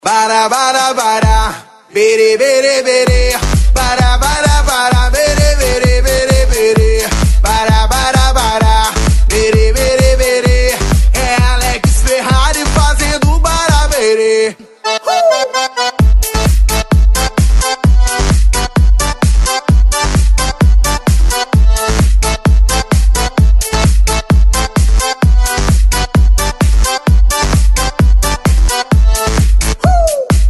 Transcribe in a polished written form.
Bara bara bara, bere bere bere, bara bara bara, bere bere bere bere, bara bara bara, bere bere bere, é Alex Ferrari fazendo bara bere.